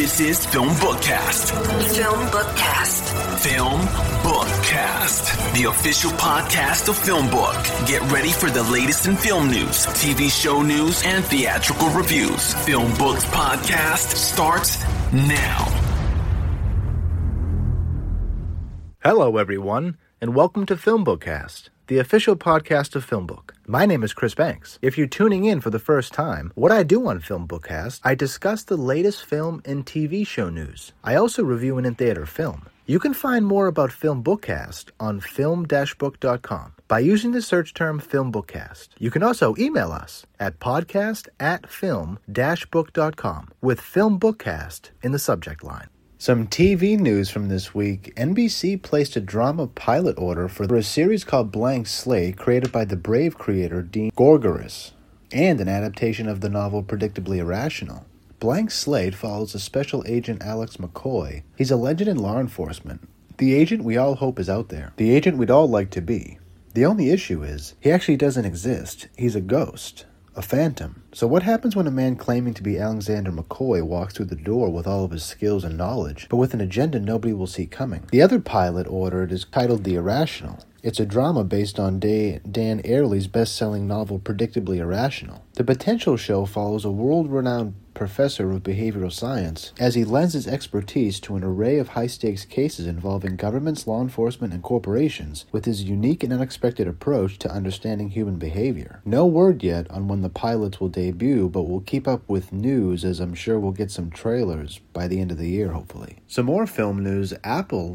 This is Film Bookcast. Film Bookcast. Film Bookcast, the official podcast of Film Book. Get ready for the latest in film news, TV show news, and theatrical reviews. Film Book's podcast starts now. Hello, everyone, and welcome to Film Bookcast, the official podcast of Film Book. My name is Chris Banks. If you're tuning in for the first time, what I do on Film Bookcast, I discuss the latest film and TV show news. I also review an in-theater film. You can find more about Film Bookcast on film-book.com by using the search term Film Bookcast. You can also email us at podcast@film-book.com with Film Bookcast in the subject line. Some TV news from this week. NBC placed a drama pilot order for a series called Blank Slate, created by the Brave creator Dean Gorgaris, and an adaptation of the novel Predictably Irrational. Blank Slate follows a special agent Alex McCoy. He's a legend in law enforcement. The agent we all hope is out there. The agent we'd all like to be. The only issue is, he actually doesn't exist. He's a ghost. A phantom. So what happens when a man claiming to be Alexander McCoy walks through the door with all of his skills and knowledge, but with an agenda nobody will see coming? The other pilot ordered is titled The Irrational. It's a drama based on Dan Ariely's best-selling novel Predictably Irrational. The potential show follows a world-renowned professor of behavioral science as he lends his expertise to an array of high-stakes cases involving governments, law enforcement, and corporations with his unique and unexpected approach to understanding human behavior. No word yet on when the pilots will debut, but we'll keep up with news, as I'm sure we'll get some trailers by the end of the year, hopefully. Some more film news. Apple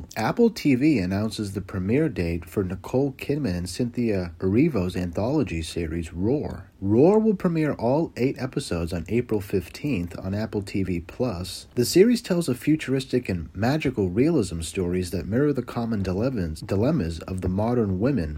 TV announces the premiere date for Nicole Kidman and Cynthia Erivo's anthology series, Roar. Roar will premiere all 8 episodes on April 15th on Apple TV+. The series tells of futuristic and magical realism stories that mirror the common dilemmas of modern women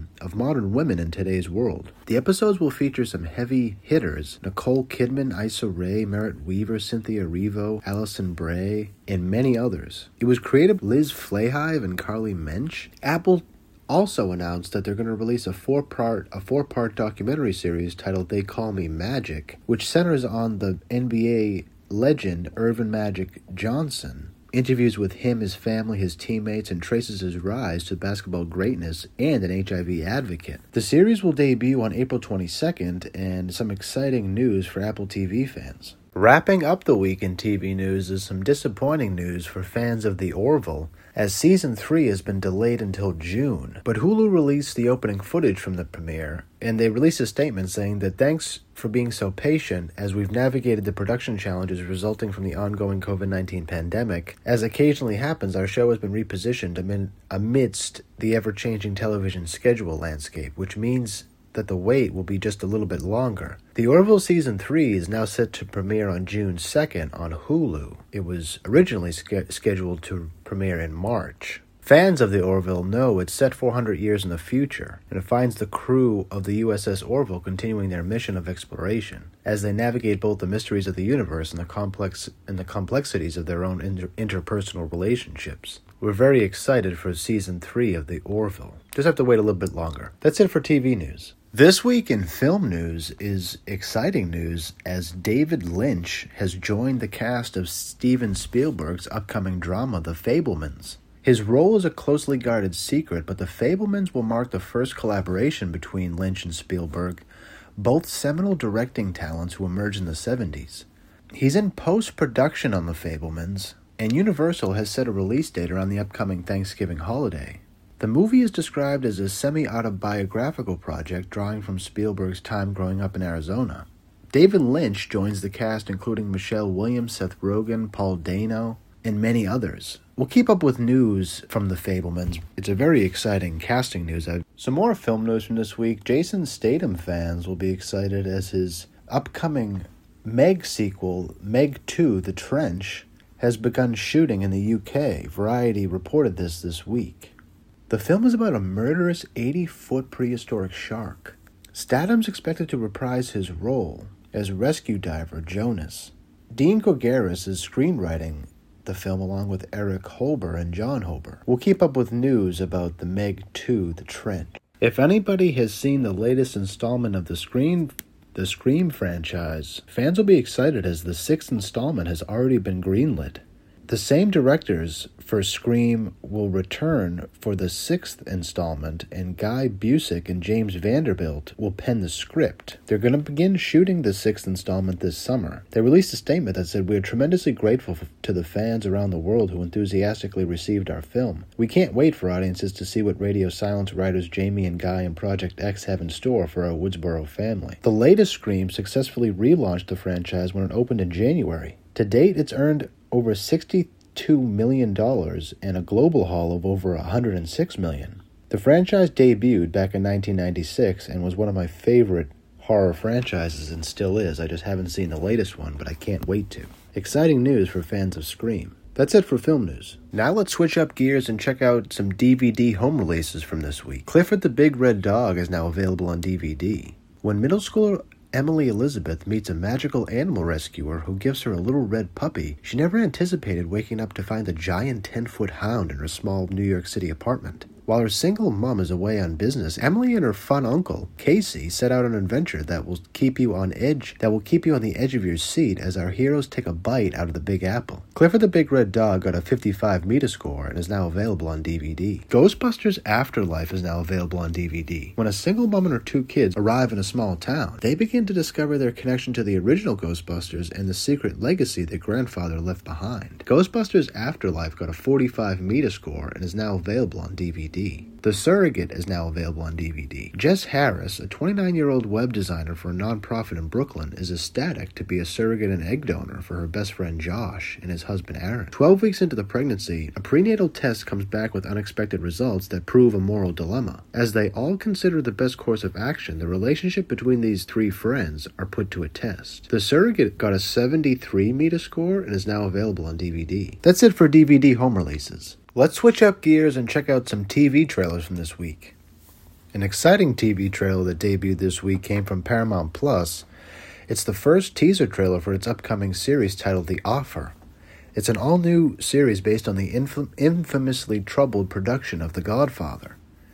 in today's world. The episodes will feature some heavy hitters: Nicole Kidman, Issa Rae, Merritt Wever, Cynthia Erivo, Alison Bray, and many others. It was created by Liz Flahive and Carly Mensch. Apple also announced that they're going to release a four-part documentary series titled They Call Me Magic, which centers on the NBA legend Earvin Magic Johnson. Interviews with him, his family, his teammates, and traces his rise to basketball greatness and an HIV advocate. The series will debut on April 22nd, and some exciting news for Apple TV fans. Wrapping up the week in TV news is some disappointing news for fans of The Orville, as Season 3 has been delayed until June. But Hulu released the opening footage from the premiere, and they released a statement saying that thanks for being so patient as we've navigated the production challenges resulting from the ongoing COVID-19 pandemic. As occasionally happens, our show has been repositioned amidst the ever-changing television schedule landscape, which means that the wait will be just a little bit longer. The Orville Season 3 is now set to premiere on June 2nd on Hulu. It was originally scheduled to premiere in March. Fans of the Orville know it's set 400 years in the future, and it finds the crew of the USS Orville continuing their mission of exploration, as they navigate both the mysteries of the universe and the complexities of their own interpersonal relationships. We're very excited for Season 3 of The Orville. Just have to wait a little bit longer. That's it for TV news. This week in film news is exciting news, as David Lynch has joined the cast of Steven Spielberg's upcoming drama, The Fabelmans. His role is a closely guarded secret, but The Fabelmans will mark the first collaboration between Lynch and Spielberg, both seminal directing talents who emerged in the 70s. He's in post-production on The Fabelmans, and Universal has set a release date around the upcoming Thanksgiving holiday. The movie is described as a semi-autobiographical project drawing from Spielberg's time growing up in Arizona. David Lynch joins the cast, including Michelle Williams, Seth Rogen, Paul Dano, and many others. We'll keep up with news from The Fabelmans. It's a very exciting casting news. Some more film news from this week. Jason Statham fans will be excited as his upcoming Meg sequel, Meg 2: The Trench, has begun shooting in the UK. Variety reported this week. The film is about a murderous 80-foot prehistoric shark. Statham's expected to reprise his role as rescue diver Jonas. Dean Gorgaris is screenwriting the film along with Eric Holber and John Holber. We'll keep up with news about the Meg 2: The Trench. If anybody has seen the latest installment of the Scream franchise, fans will be excited as the 6th installment has already been greenlit. The same directors for Scream will return for the 6th installment, and Guy Busick and James Vanderbilt will pen the script. They're going to begin shooting the 6th installment this summer. They released a statement that said, "We are tremendously grateful to the fans around the world who enthusiastically received our film. We can't wait for audiences to see what Radio Silence writers Jamie and Guy and Project X have in store for our Woodsboro family." The latest Scream successfully relaunched the franchise when it opened in January. To date, it's earned over $62 million and a global haul of over $106 million. The franchise debuted back in 1996 and was one of my favorite horror franchises and still is. I just haven't seen the latest one, but I can't wait to. Exciting news for fans of Scream. That's it for film news. Now let's switch up gears and check out some DVD home releases from this week. Clifford the Big Red Dog is now available on DVD. When middle schooler Emily Elizabeth meets a magical animal rescuer who gives her a little red puppy, she never anticipated waking up to find a giant 10-foot hound in her small New York City apartment. While her single mom is away on business, Emily and her fun uncle, Casey, set out on an adventure that will keep you on the edge of your seat as our heroes take a bite out of the Big Apple. Clifford the Big Red Dog got a 55 Metascore and is now available on DVD. Ghostbusters Afterlife is now available on DVD. When a single mom and her 2 kids arrive in a small town, they begin to discover their connection to the original Ghostbusters and the secret legacy their grandfather left behind. Ghostbusters Afterlife got a 45 Metascore and is now available on DVD. The Surrogate is now available on DVD. Jess Harris, a 29-year-old web designer for a nonprofit in Brooklyn, is ecstatic to be a surrogate and egg donor for her best friend Josh and his husband Aaron. 12 weeks into the pregnancy, a prenatal test comes back with unexpected results that prove a moral dilemma. As they all consider the best course of action, the relationship between these 3 friends are put to a test. The Surrogate got a 73 Metascore and is now available on DVD. That's it for DVD home releases. Let's switch up gears and check out some TV trailers from this week. An exciting TV trailer that debuted this week came from Paramount Plus. It's the first teaser trailer for its upcoming series titled The Offer. It's an all-new series based on the infamously troubled production of The Godfather.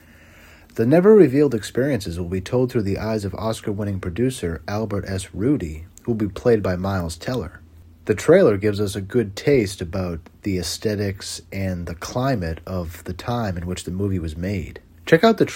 The never-revealed experiences will be told through the eyes of Oscar-winning producer Albert S. Rudy, who will be played by Miles Teller. The trailer gives us a good taste about the aesthetics and the climate of the time in which the movie was made. Check out the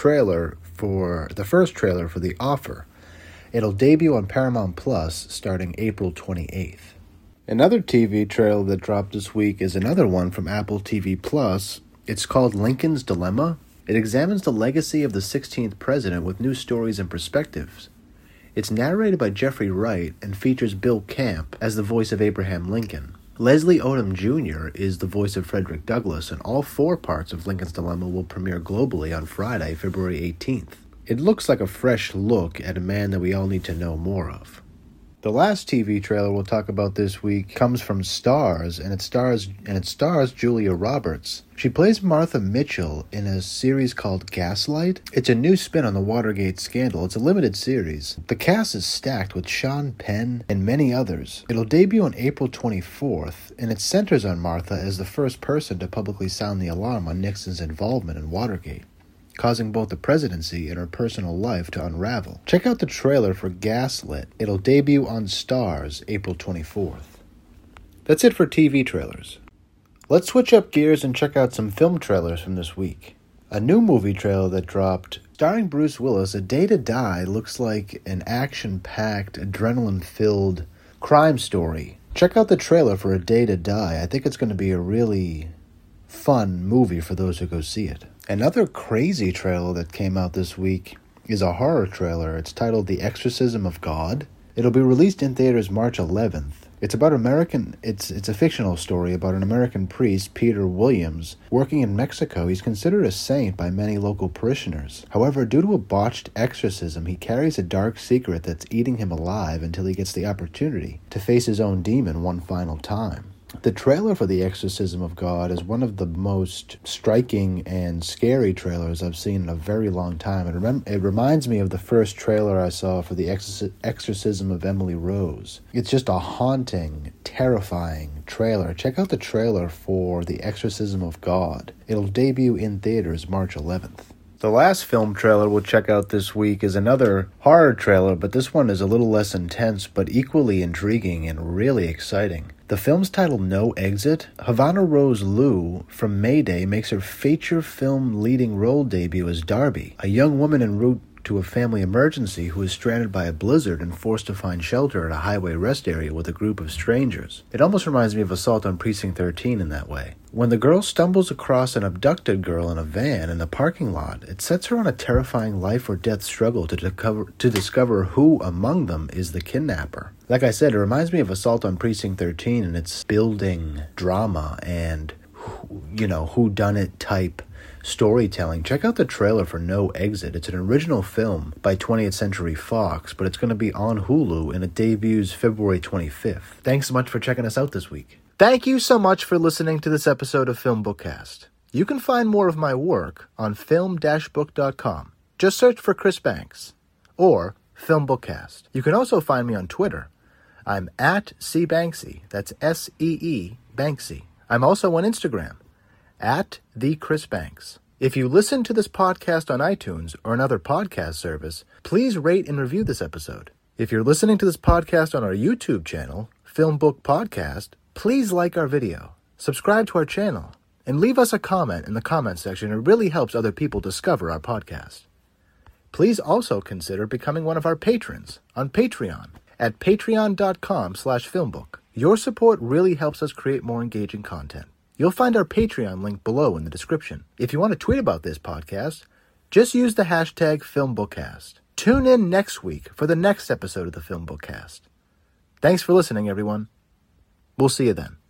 first trailer for The Offer. It'll debut on Paramount Plus starting April 28th. Another TV trailer that dropped this week is another one from Apple TV Plus. It's called Lincoln's Dilemma. It examines the legacy of the 16th president with new stories and perspectives. It's narrated by Jeffrey Wright and features Bill Camp as the voice of Abraham Lincoln. Leslie Odom Jr. is the voice of Frederick Douglass, and all 4 parts of Lincoln's Dilemma will premiere globally on Friday, February 18th. It looks like a fresh look at a man that we all need to know more of. The last TV trailer we'll talk about this week comes from Starz, and it stars Julia Roberts. She plays Martha Mitchell in a series called Gaslight. It's a new spin on the Watergate scandal. It's a limited series. The cast is stacked with Sean Penn and many others. It'll debut on April 24th, and it centers on Martha as the first person to publicly sound the alarm on Nixon's involvement in Watergate, causing both the presidency and her personal life to unravel. Check out the trailer for Gaslit. It'll debut on Starz April 24th. That's it for TV trailers. Let's switch up gears and check out some film trailers from this week. A new movie trailer that dropped, starring Bruce Willis, A Day to Die, looks like an action-packed, adrenaline-filled crime story. Check out the trailer for A Day to Die. I think it's going to be a really fun movie for those who go see it. Another crazy trailer that came out this week is a horror trailer. It's titled The Exorcism of God. It'll be released in theaters March 11th. It's a fictional story about an American priest, Peter Williams, working in Mexico. He's considered a saint by many local parishioners. However, due to a botched exorcism, he carries a dark secret that's eating him alive until he gets the opportunity to face his own demon one final time. The trailer for The Exorcism of God is one of the most striking and scary trailers I've seen in a very long time. It reminds me of the first trailer I saw for The Exorcism of Emily Rose. It's just a haunting, terrifying trailer. Check out the trailer for The Exorcism of God. It'll debut in theaters March 11th. The last film trailer we'll check out this week is another horror trailer, but this one is a little less intense but equally intriguing and really exciting. The film's titled No Exit. Havana Rose Liu from Mayday makes her feature film leading role debut as Darby, a young woman en route to a family emergency who is stranded by a blizzard and forced to find shelter at a highway rest area with a group of strangers. It almost reminds me of Assault on Precinct 13 in that way. When the girl stumbles across an abducted girl in a van in a parking lot, it sets her on a terrifying life or death struggle to discover who among them is the kidnapper. Like I said, it reminds me of Assault on Precinct 13 and its building drama and, whodunit type storytelling. Check out the trailer for No Exit. It's an original film by 20th Century Fox, but it's going to be on Hulu and it debuts February 25th. Thanks so much for checking us out this week. Thank you so much for listening to this episode of Film Bookcast. You can find more of my work on film-book.com. Just search for Chris Banks or Film Bookcast. You can also find me on Twitter. I'm at cbanksy. That's S-E-E Banksy. I'm also on Instagram at the Chris Banks. If you listen to this podcast on iTunes or another podcast service, please rate and review this episode. If you're listening to this podcast on our YouTube channel, Film Book Podcast, please like our video, subscribe to our channel, and leave us a comment in the comment section. It really helps other people discover our podcast. Please also consider becoming one of our patrons on Patreon at patreon.com/filmbook. Your support really helps us create more engaging content. You'll find our Patreon link below in the description. If you want to tweet about this podcast, just use the hashtag FilmBookcast. Tune in next week for the next episode of the Film Bookcast. Thanks for listening, everyone. We'll see you then.